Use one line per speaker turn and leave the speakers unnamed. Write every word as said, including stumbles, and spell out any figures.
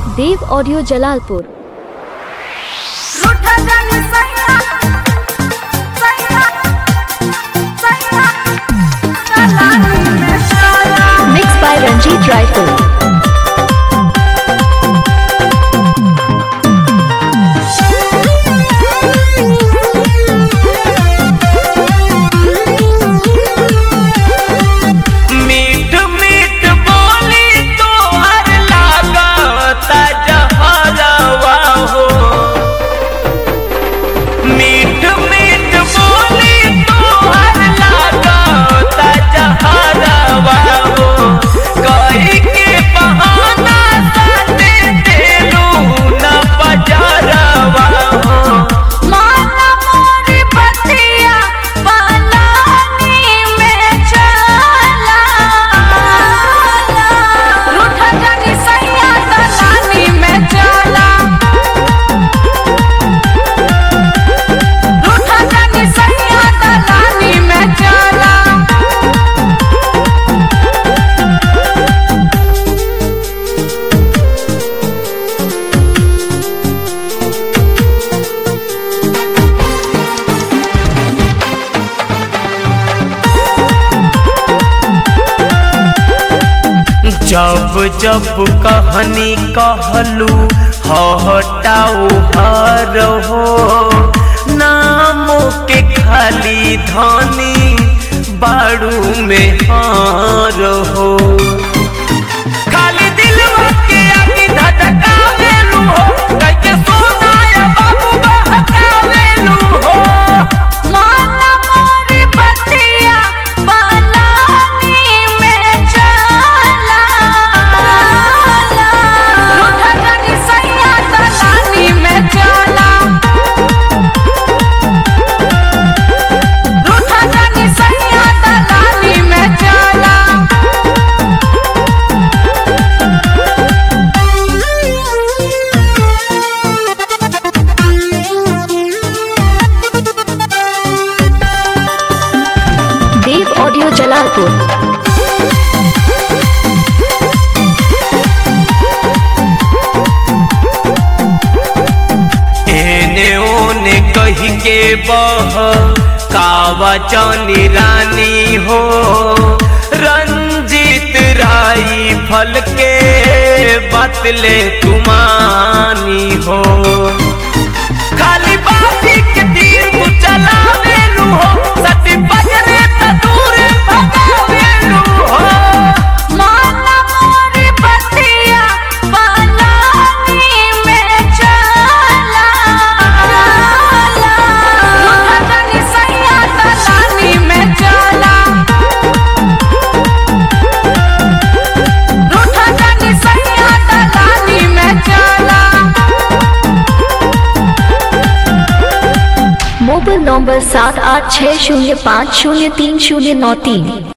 Dev audio Jalalpur. Mix by Ranjeet Raipur.
जब जब कहानी कहलू हटाओ हर हो नामों के खाली धनी बाड़ू में हार हो खाली दिल के आगे धड़कावेलू हो कैसे सोना या बाबू बहकावेलू हो
माला मोरी बतिया बालानी में चला रूठा जानी सैया दलानी में चला रूठा जानी सैया दलानी में चला।
देव ऑडियो जलालपुर।
एने ओने कही के बह कावा चानी रानी हो रंजीत राई फल के बतले तुमानी हो खाली बाती के तीर को चलावेलू हो सती बजरे त दूर भगावेलू हो
माला मोरी बतिया बालानी में चला रूठा जानी सैया दलानी में चला रूठा जानी सैया दलानी में चला।
मोबाइल नंबर सात आठ छः शून्य पाँच शून्य तीन शून्य नौ तीन।